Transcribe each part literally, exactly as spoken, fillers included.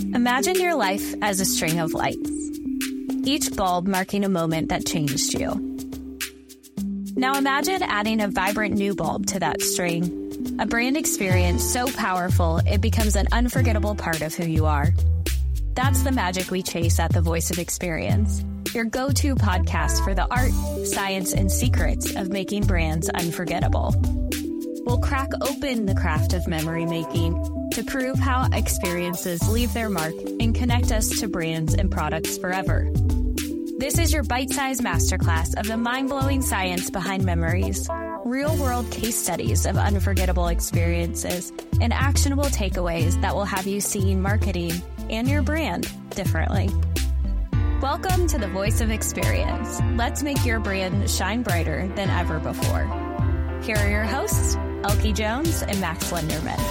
Imagine your life as a string of lights, each bulb marking a moment that changed you. Now imagine adding a vibrant new bulb to that string, a brand experience so powerful it becomes an unforgettable part of who you are. That's the magic we chase at The Voice of Experience, your go-to podcast for the art, science, and secrets of making brands unforgettable. We'll crack open the craft of memory making to prove how experiences leave their mark and connect us to brands and products forever. This is your bite-sized masterclass of the mind-blowing science behind memories, real-world case studies of unforgettable experiences, and actionable takeaways that will have you seeing marketing and your brand differently. Welcome to The Voice of Experience. Let's make your brand shine brighter than ever before. Here are your hosts, Elke Jones and Max Lenderman.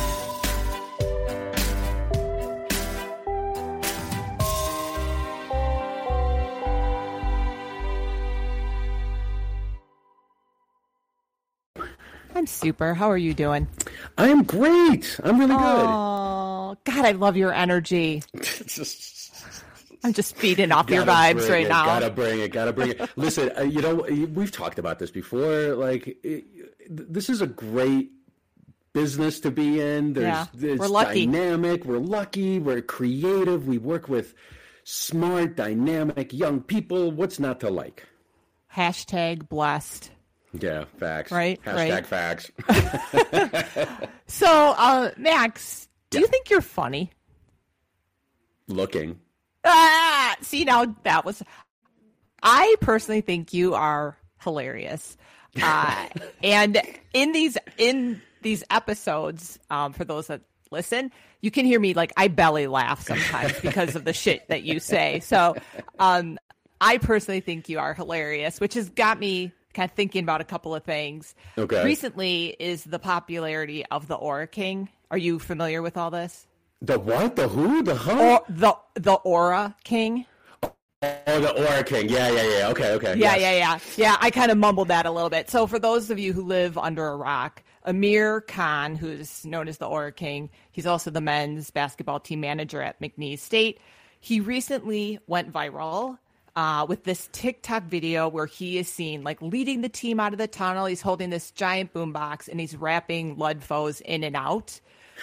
I'm super. How are you doing? I am great. I'm really good. Oh, God, I love your energy. I'm just feeding off your vibes right it, now. Gotta bring it. Gotta bring it. Listen, uh, you know, we've talked about this before. Like, it, this is a great business to be in. There's, yeah, there's we're lucky. Dynamic. We're lucky. We're creative. We work with smart, dynamic, young people. What's not to like? Hashtag blessed. Yeah, facts. Right, Hashtag right. facts. So, uh, Max, do yeah. you think you're funny? Looking. Ah, see, now that was... I personally think you are hilarious. Uh, and in these in these episodes, um, for those that listen, you can hear me, like, I belly laugh sometimes because of the shit that you say. So, um, I personally think you are hilarious, which has got me kind of thinking about a couple of things. Okay. Recently is the popularity of the Aura King. Are you familiar with all this? The what? The who? The huh? Or, the the Aura King. Oh, the Aura King. Yeah, yeah, yeah. Okay, okay. Yeah, yes. yeah, yeah. Yeah, I kind of mumbled that a little bit. So for those of you who live under a rock, Amir Khan, who's known as the Aura King, he's also the men's basketball team manager at McNeese State. He recently went viral Uh, with this TikTok video where he is seen like leading the team out of the tunnel. He's holding this giant boombox and he's rapping Ludfos in and out.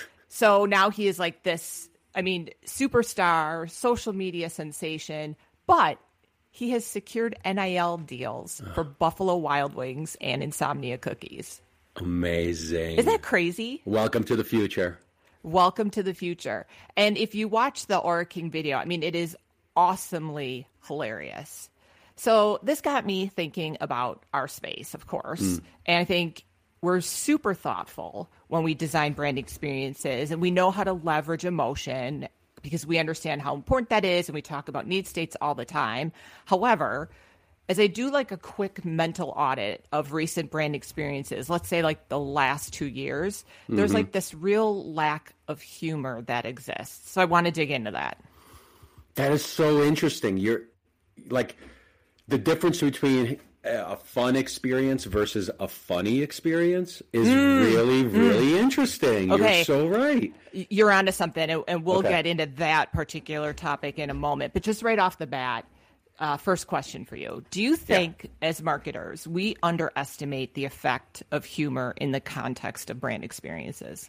So now he is like this, I mean, superstar, social media sensation, but he has secured N I L deals for Buffalo Wild Wings and Insomnia Cookies. Amazing. Isn't that crazy? Welcome to the future. Welcome to the future. And if you watch the Aura King video, I mean, it is awesomely hilarious. So this got me thinking about our space, of course. Mm. And I think we're super thoughtful when we design brand experiences, and we know how to leverage emotion because we understand how important that is, and we talk about need states all the time. However, as I do like a quick mental audit of recent brand experiences, let's say like the last two years, mm-hmm. there's like this real lack of humor that exists. So I want to dig into that. That is so interesting. You're like the difference between a fun experience versus a funny experience is mm. really, really mm. interesting. Okay. You're so right. You're onto something, and we'll okay. get into that particular topic in a moment. But just right off the bat, uh, first question for you. Do you think yeah. as marketers, we underestimate the effect of humor in the context of brand experiences?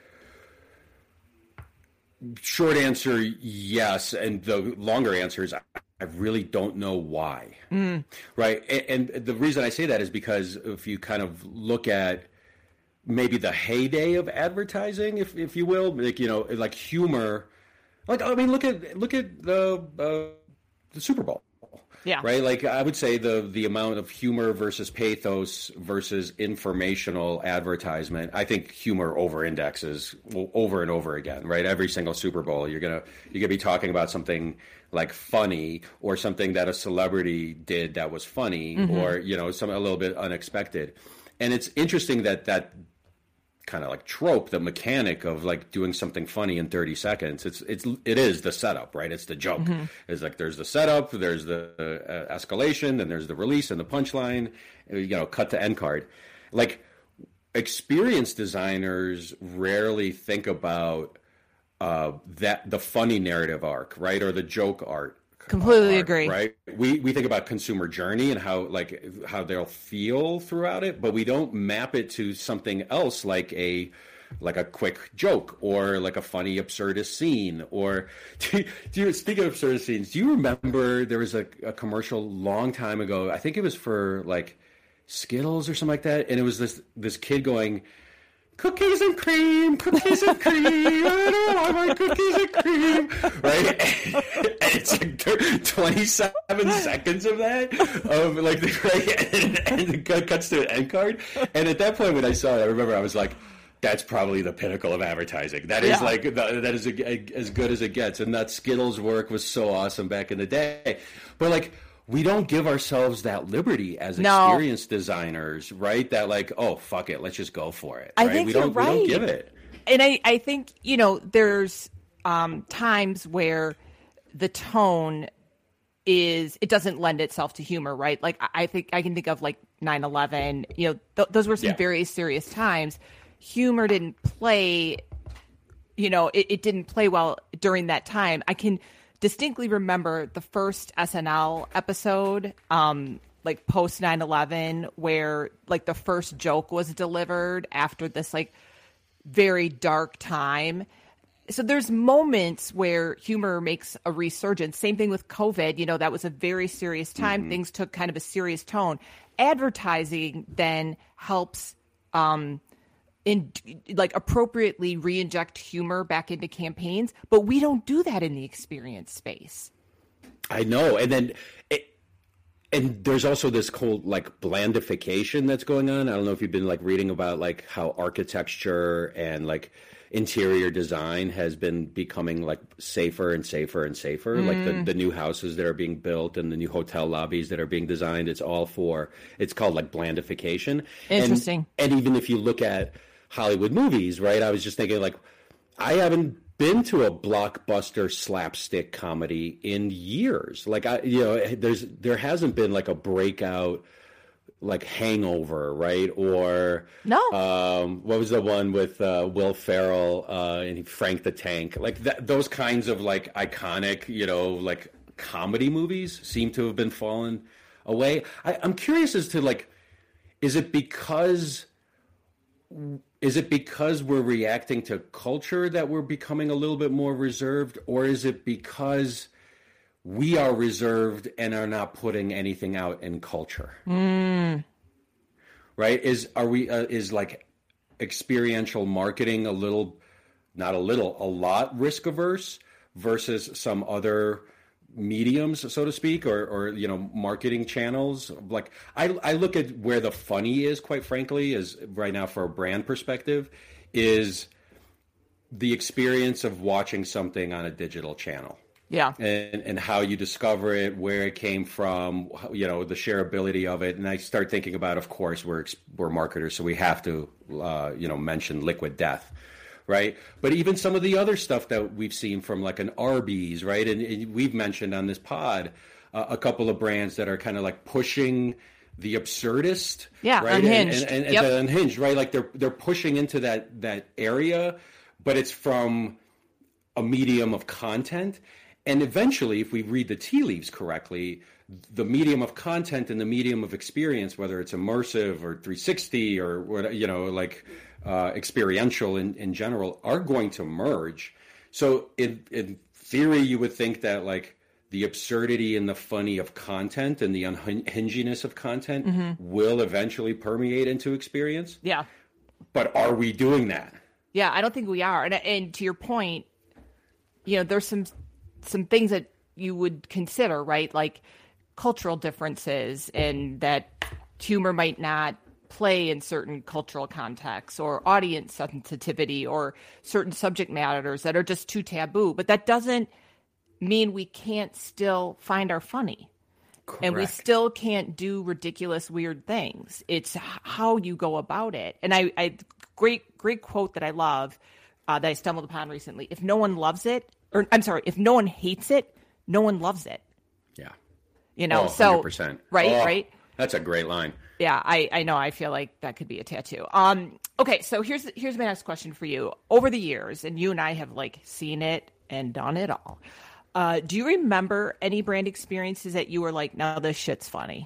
Short answer, yes. And the longer answer is I really don't know why. Mm. Right. And, and the reason I say that is because if you kind of look at maybe the heyday of advertising, if if you will, like, you know, like humor, like, I mean, look at look at the uh, the Super Bowl. Yeah. Right. Like I would say the the amount of humor versus pathos versus informational advertisement. I think humor over indexes over and over again. Right. Every single Super Bowl, you're gonna you're gonna be talking about something like funny or something that a celebrity did that was funny, mm-hmm. or you know, some a little bit unexpected. And it's interesting that that kind of like trope, the mechanic of like doing something funny in thirty seconds. It's it's it is the setup, right? It's the joke. Mm-hmm. It's like there's the setup, there's the uh, escalation, then there's the release and the punchline. You know, cut to end card. Like experienced designers rarely think about uh, that the funny narrative arc, right, or the joke art. Completely arc, agree. Right? We we think about consumer journey and how like how they'll feel throughout it, but we don't map it to something else like a like a quick joke or like a funny absurdist scene. Or do, do you, speaking of absurdist scenes, do you remember there was a, a commercial long time ago? I think it was for like Skittles or something like that, and it was this this kid going, "Cookies and cream, cookies and cream, I don't want my cookies and cream," right? And it's like twenty-seven seconds of that, of like the right, and, and it cuts to an end card. And at that point, when I saw it, I remember I was like, "That's probably the pinnacle of advertising. That is yeah. like that is a, a, as good as it gets." And that Skittles work was so awesome back in the day, but like. We don't give ourselves that liberty as no. experienced designers, right? That like, oh, fuck it, let's just go for it. I right? think we you're don't, right. We don't give it. And I, I think, you know, there's um, times where the tone is, it doesn't lend itself to humor, right? Like, I think I can think of like nine eleven, you know, th- those were some yeah. very serious times. Humor didn't play, you know, it, it didn't play well during that time. I can distinctly remember the first S N L episode, um, like post nine eleven, where like the first joke was delivered after this like very dark time. So there's moments where humor makes a resurgence. Same thing with COVID. You know, that was a very serious time. Mm-hmm. Things took kind of a serious tone. Advertising then helps um, in like appropriately re-inject humor back into campaigns, but we don't do that in the experience space. I know. And then it, and there's also this whole like blandification that's going on. I don't know if you've been like reading about like how architecture and like interior design has been becoming like safer and safer and safer. Mm. Like the, the new houses that are being built and the new hotel lobbies that are being designed, it's all for, it's called like blandification. Interesting. And, and even if you look at Hollywood movies, right? I was just thinking like, I haven't been to a blockbuster slapstick comedy in years. Like I, you know, there's, there hasn't been like a breakout like Hangover, right? Or no, um, what was the one with uh, Will Ferrell uh, and Frank the Tank? Like that, those kinds of like iconic, you know, like comedy movies seem to have been fallen away. I, I'm curious as to like, is it because is it because we're reacting to culture that we're becoming a little bit more reserved, or is it because we are reserved and are not putting anything out in culture? Mm. Right? Is are we uh, is like experiential marketing a little, not a little, a lot risk averse versus some other mediums, so to speak, or or you know, marketing channels? Like I I look at where the funny is, quite frankly, is right now for a brand perspective, is the experience of watching something on a digital channel. Yeah. And and how you discover it, where it came from, you know, the shareability of it. And I start thinking about, of course, we're we're marketers, so we have to, uh, you know, mention Liquid Death, right? But even some of the other stuff that we've seen from like an Arby's, right? And, and we've mentioned on this pod uh, a couple of brands that are kind of like pushing the absurdist, yeah, right? Unhinged, and, and, and yep. the unhinged, right? Like they're they're pushing into that that area, but it's from a medium of content. And eventually, if we read the tea leaves correctly, the medium of content and the medium of experience, whether it's immersive or three sixty or what, you know, like uh, experiential in, in general, are going to merge. So in, in theory, you would think that like the absurdity and the funny of content and the unhinginess of content mm-hmm. will eventually permeate into experience. Yeah. But are we doing that? Yeah, I don't think we are. And, and to your point, you know, there's some some things that you would consider, right? Like cultural differences, and that humor might not play in certain cultural contexts, or audience sensitivity, or certain subject matters that are just too taboo. But that doesn't mean we can't still find our funny. Correct. And we still can't do ridiculous, weird things. It's how you go about it. And I, I great, great quote that I love uh, that I stumbled upon recently. If no one loves it, or I'm sorry, if no one hates it, no one loves it. Yeah. You know, oh, so, one hundred percent. right, oh, right. That's a great line. Yeah, I, I know. I feel like that could be a tattoo. Um, okay, so here's here's my next question for you. Over the years, and you and I have like seen it and done it all. Uh, do you remember any brand experiences that you were like, "No, this shit's funny"?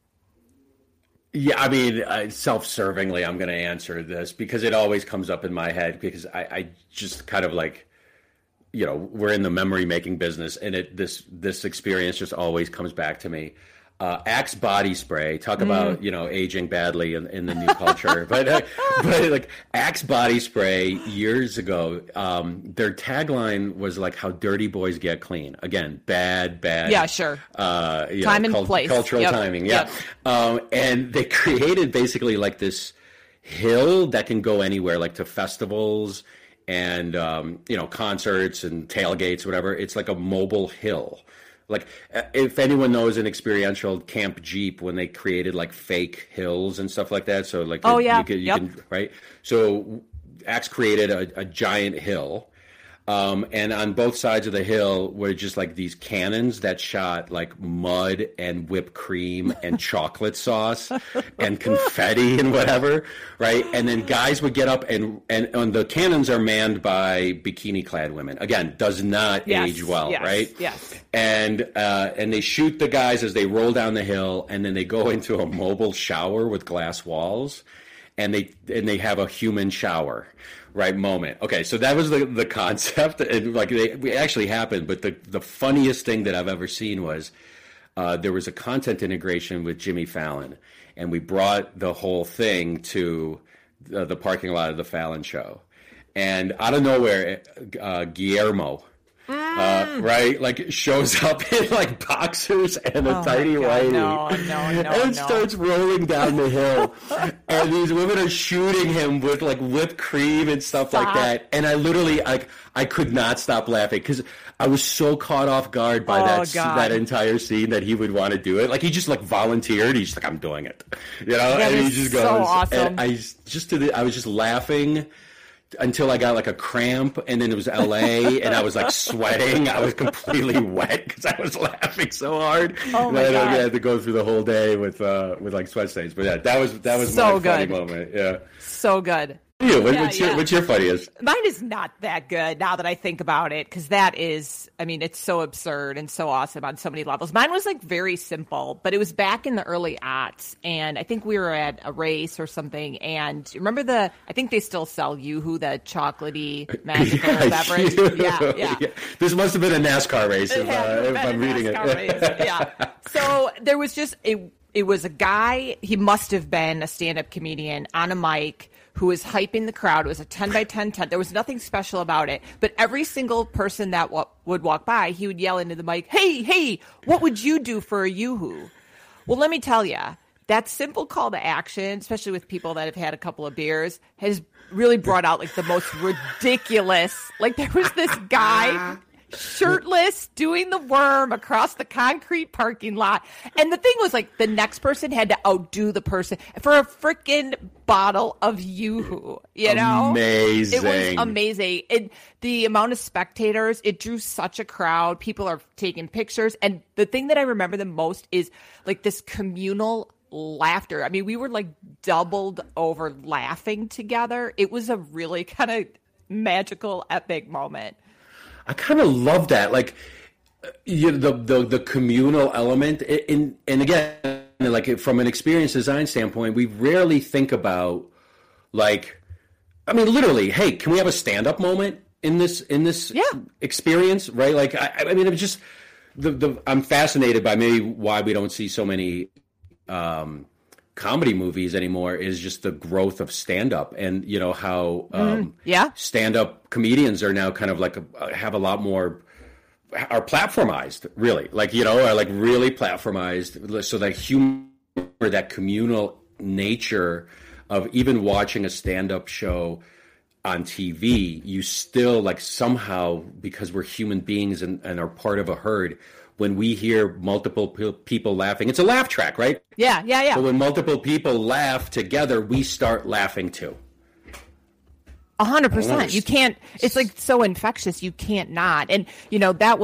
Yeah, I mean, uh, self-servingly, I'm going to answer this because it always comes up in my head because I, I just kind of like, you know, we're in the memory making business, and it this this experience just always comes back to me. Uh, Axe body spray. Talk about mm. you know aging badly in, in the new culture, but uh, but like Axe body spray years ago, um, their tagline was like "How dirty boys get clean." Again, bad, bad. Yeah, sure. Uh, you Time know, and cult- place. Cultural yep. timing. Yeah, yep. um, and they created basically like this hill that can go anywhere, like to festivals and um, you know concerts and tailgates, whatever. It's like a mobile hill. Like, if anyone knows an experiential Camp Jeep when they created like fake hills and stuff like that, so like oh you, yeah, you, can, you yep. can right. So Axe created a, a giant hill, um, and on both sides of the hill were just like these cannons that shot like mud and whipped cream and chocolate sauce and confetti and whatever, right? And then guys would get up and and, and the cannons are manned by bikini clad women. Again, does not yes, age well, yes, right? Yes. And uh, and they shoot the guys as they roll down the hill, and then they go into a mobile shower with glass walls, and they and they have a human shower, right? Moment. Okay, so that was the the concept, and like they, it actually happened. But the the funniest thing that I've ever seen was uh, there was a content integration with Jimmy Fallon, and we brought the whole thing to the, the parking lot of the Fallon show, and out of nowhere, uh, Guillermo. Uh, right, like shows up in like boxers and a oh tiny whitey, no, no, no, and no. starts rolling down the hill. And these women are shooting him with like whipped cream and stuff stop. like that. And I literally, like, I could not stop laughing because I was so caught off guard by oh, that God. that entire scene that he would want to do it. Like he just like volunteered. He's just like, I'm doing it, you know. That and he is just so goes. awesome. And I just to the, I was just laughing until I got like a cramp, and then it was L A, and I was like sweating. I was completely wet because I was laughing so hard. Oh my and God. I had to go through the whole day with uh, with like sweat stains. But yeah, that was that was so my good. funny moment. Yeah, so good. You, what, yeah, what's your yeah. what's your funniest? Mine is not that good now that I think about it, because that is, I mean, it's so absurd and so awesome on so many levels. Mine was like very simple, but it was back in the early aughts, and I think we were at a race or something. And remember the, I think they still sell Yoo-Hoo, the chocolatey magical yeah, beverage. Yeah, yeah, yeah. This must have been a NASCAR race if, uh, if I'm reading it. Race. Yeah. So there was just a, it was a guy. He must have been a stand-up comedian on a mic who was hyping the crowd. It was a ten by ten tent. There was nothing special about it. But every single person that w- would walk by, he would yell into the mic, hey, hey, what would you do for a Yoo-Hoo? Well, let me tell you, that simple call to action, especially with people that have had a couple of beers, has really brought out like the most ridiculous. Like there was this guy shirtless doing the worm across the concrete parking lot. And the thing was, like, the next person had to outdo the person for a freaking bottle of Yoo-Hoo, you know? Amazing. It was amazing. And the amount of spectators, it drew such a crowd. People are taking pictures. And the thing that I remember the most is, like, this communal laughter. I mean, we were, like, doubled over laughing together. It was a really kind of magical, epic moment. I kind of love that, like you know, the, the the communal element. In and again, like from an experience design standpoint, we rarely think about like, I mean, literally, hey, can we have a stand up moment in this in this yeah. experience, right? Like, I, I mean, it's just the the I'm fascinated by maybe why we don't see so many um, comedy movies anymore is just the growth of stand-up, and you know how um, mm, yeah. stand-up comedians are now kind of like a, have a lot more are platformized, really, like you know are like really platformized, so that humor, that communal nature of even watching a stand-up show on T V, you still like somehow, because we're human beings and, and are part of a herd, when we hear multiple pe- people laughing, it's a laugh track, right? Yeah, yeah, yeah. So when multiple people laugh together, we start laughing too. A hundred percent. You can't, it's like so infectious. You can't not. And, you know, that was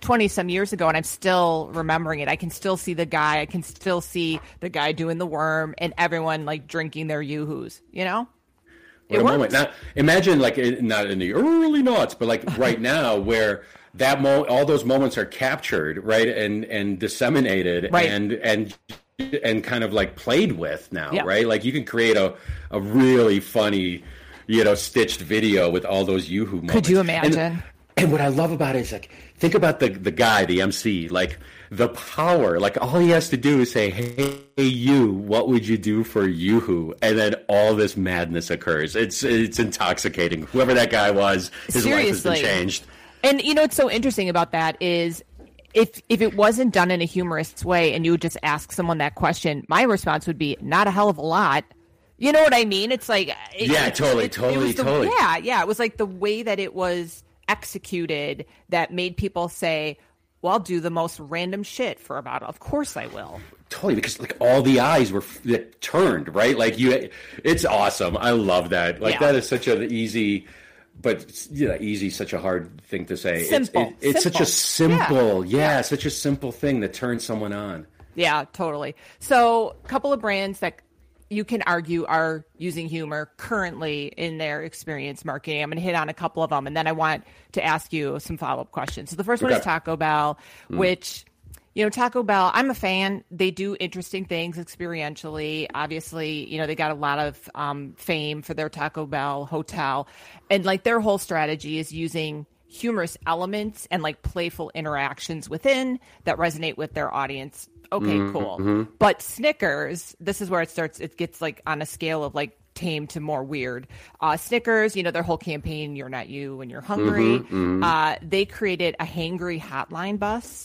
twenty some years ago, and I'm still remembering it. I can still see the guy. I can still see the guy doing the worm, and everyone like drinking their yoo-hoos. You know, what it a works. Moment. Now, imagine like not in the early noughts, but like right now, where that mo- all those moments are captured, right, and and disseminated, right. and and. and kind of like played with now, yeah. right? Like you can create a, a really funny, you know, stitched video with all those yoo-hoo moments. Could you imagine? And, and what I love about it is like, think about the the guy, the M C, like the power, like all he has to do is say, hey, hey you, what would you do for yoo-hoo? And then all this madness occurs. It's, it's intoxicating. Whoever that guy was, his Seriously. life has been changed. And you know, what's so interesting about that is, If if it wasn't done in a humorous way and you would just ask someone that question, my response would be, not a hell of a lot. You know what I mean? It's like... It, yeah, it, totally, it, totally, it was the, totally. Yeah, yeah. It was like the way that it was executed that made people say, well, I'll do the most random shit for about... Of course I will. Totally, because like all the eyes were f- turned, right? Like you... It's awesome. I love that. Like yeah. that is such an easy... But you know, easy, such a hard thing to say. Simple. It's, it, it's simple. such a simple, yeah. Yeah, yeah, such a simple thing that turns someone on. Yeah, totally. So a couple of brands that you can argue are using humor currently in their experience marketing. I'm going to hit on a couple of them, and then I want to ask you some follow-up questions. So the first one okay. is Taco Bell, mm. which... You know, Taco Bell, I'm a fan. They do interesting things experientially. Obviously, you know, they got a lot of um, fame for their Taco Bell hotel. And like their whole strategy is using humorous elements and like playful interactions within that resonate with their audience. Okay, mm-hmm. cool. Mm-hmm. But Snickers, this is where it starts. It gets like on a scale of like tame to more weird. Uh, Snickers, you know, their whole campaign, You're Not You When You're Hungry. Mm-hmm. Mm-hmm. Uh, they created a hangry hotline bus.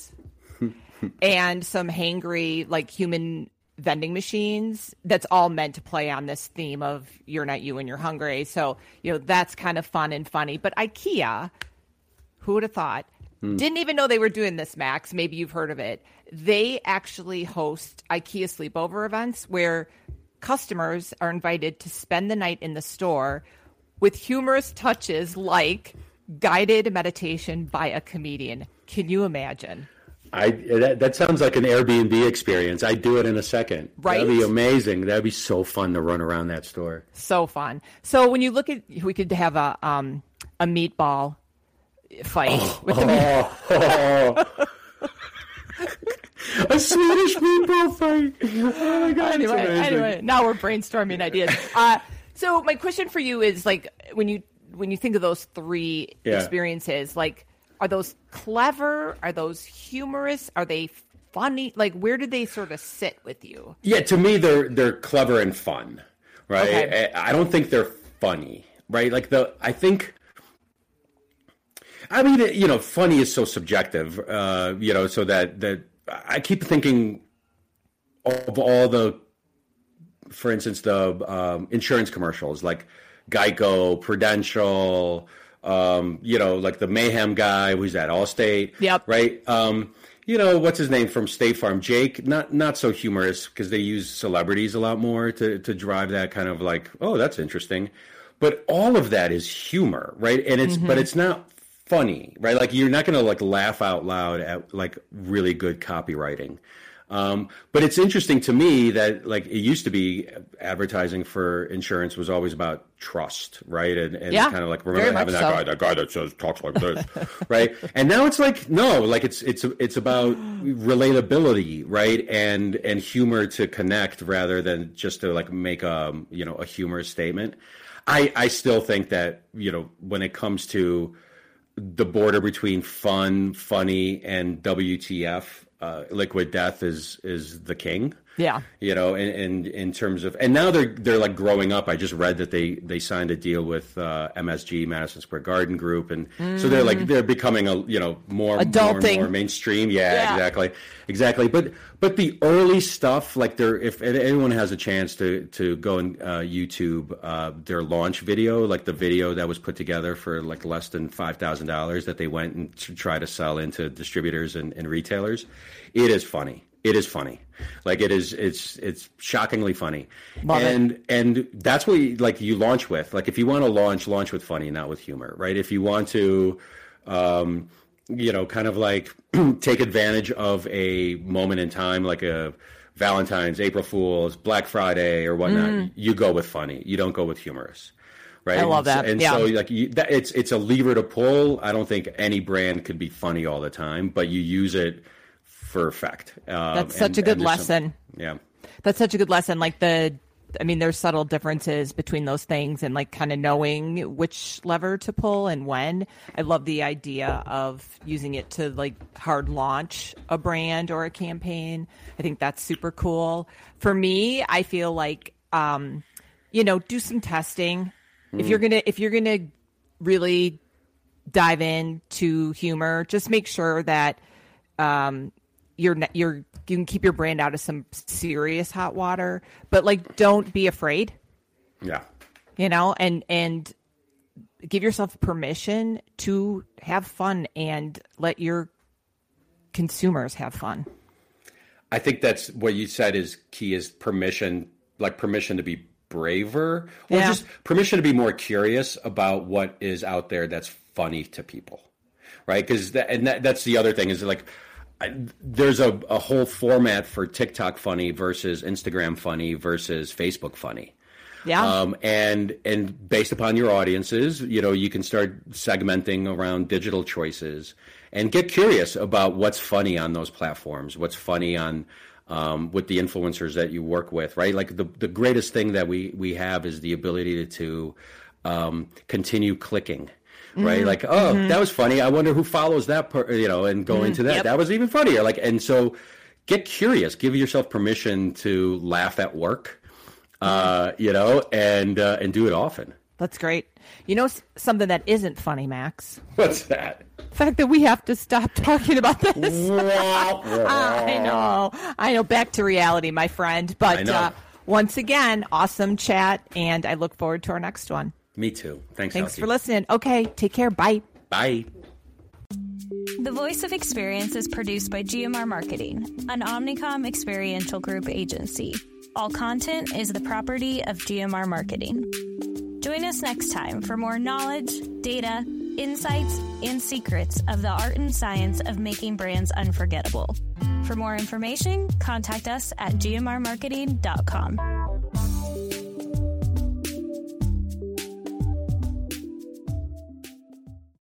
And some hangry, like, human vending machines that's all meant to play on this theme of You're Not You when You're Hungry. So, you know, that's kind of fun and funny. But IKEA, who would have thought, hmm. didn't even know they were doing this, Max. Maybe you've heard of it. They actually host IKEA sleepover events where customers are invited to spend the night in the store with humorous touches like guided meditation by a comedian. Can you imagine? I that, that sounds like an Airbnb experience. I'd do it in a second. Right? That'd be amazing. That'd be so fun to run around that store. So fun. So when you look at, we could have a um a meatball fight oh, with the meat- oh, oh. A Swedish meatball fight. Oh my God! Anyway, anyway, now we're brainstorming ideas. Uh, so my question for you is like when you when you think of those three yeah. experiences, like. Are those clever? Are those humorous? Are they funny? Like, where do they sort of sit with you? Yeah, to me, they're they're clever and fun, right? Okay. I, I don't think they're funny, right? Like the, I think, I mean, you know, funny is so subjective, uh, you know, so that that I keep thinking of all the, for instance, the um, insurance commercials like Geico, Prudential. Um, you know, like the Mayhem guy, who's at Allstate, yep. right? Um, you know, what's his name from State Farm? Jake, not not so humorous because they use celebrities a lot more to, to drive that kind of like, oh, that's interesting. But all of that is humor, right? And it's mm-hmm. but it's not funny, right? Like you're not going to like laugh out loud at like really good copywriting. Um, but it's interesting to me that like it used to be advertising for insurance was always about trust, right? And, and yeah, kind of like remember having that so. guy, that guy that says talks like this, right? And now it's like no, like it's it's it's about relatability, right? And and humor to connect rather than just to like make a you know a humorous statement. I I still think that you know when it comes to the border between fun, funny, and W T F. Uh, Liquid Death is is the king. Yeah. You know, in, in in terms of, and now they're they're like growing up. I just read that they they signed a deal with uh, M S G, Madison Square Garden Group, and mm. so they're like they're becoming a you know more Adulting. more and more mainstream. Yeah, yeah, exactly, exactly. But but the early stuff, like there, if anyone has a chance to to go and uh, YouTube uh, their launch video, like the video that was put together for like less than five thousand dollars that they went and to try to sell into distributors and, and retailers, it is funny. It is funny. Like it is, it's, it's shockingly funny. Love and, it. and that's what you, like you launch with, like if you want to launch, launch with funny, not with humor, right? If you want to, um, you know, kind of like take advantage of a moment in time, like a Valentine's, April Fool's, Black Friday, or whatnot. Mm. You go with funny. You don't go with humorous. Right. I love that. And yeah. so, like, you, that, it's it's a lever to pull. I don't think any brand could be funny all the time, but you use it for effect. Um, That's such and, a good lesson. Some, yeah. That's such a good lesson. Like the, I mean, there's subtle differences between those things, and like kind of knowing which lever to pull and when. I love the idea of using it to like hard launch a brand or a campaign. I think that's super cool. For me, I feel like, um, you know, do some testing. If you're gonna if you're gonna really dive into humor, just make sure that um, you're you're you can keep your brand out of some serious hot water, but like don't be afraid. Yeah, you know, and and give yourself permission to have fun and let your consumers have fun. I think that's what you said is key, is permission, like permission to be braver, or yeah. just permission to be more curious about what is out there that's funny to people, right? Because that, and that, that's the other thing is like I, there's a, a whole format for TikTok funny versus Instagram funny versus Facebook funny. Yeah. Um, and and based upon your audiences, you know, you can start segmenting around digital choices and get curious about what's funny on those platforms, what's funny on Um, with the influencers that you work with, right? Like the, the greatest thing that we, we have is the ability to, to um, continue clicking, right? Mm-hmm. Like, oh, mm-hmm. that was funny. I wonder who follows that, per, you know, and go mm-hmm. into that. Yep. That was even funnier. Like, and so get curious, give yourself permission to laugh at work, uh, you know, and, uh, and do it often. That's great. You know, something that isn't funny, Max? What's that? The fact that we have to stop talking about this. I know. I know. Back to reality, my friend. But uh, once again, awesome chat, and I look forward to our next one. Me too. Thanks, Thanks Elsie. for listening. Okay, take care. Bye. Bye. The Voice of Experience is produced by G M R Marketing, an Omnicom experiential group agency. All content is the property of G M R Marketing. Join us next time for more knowledge, data, insights, and secrets of the art and science of making brands unforgettable. For more information, contact us at g m r marketing dot com.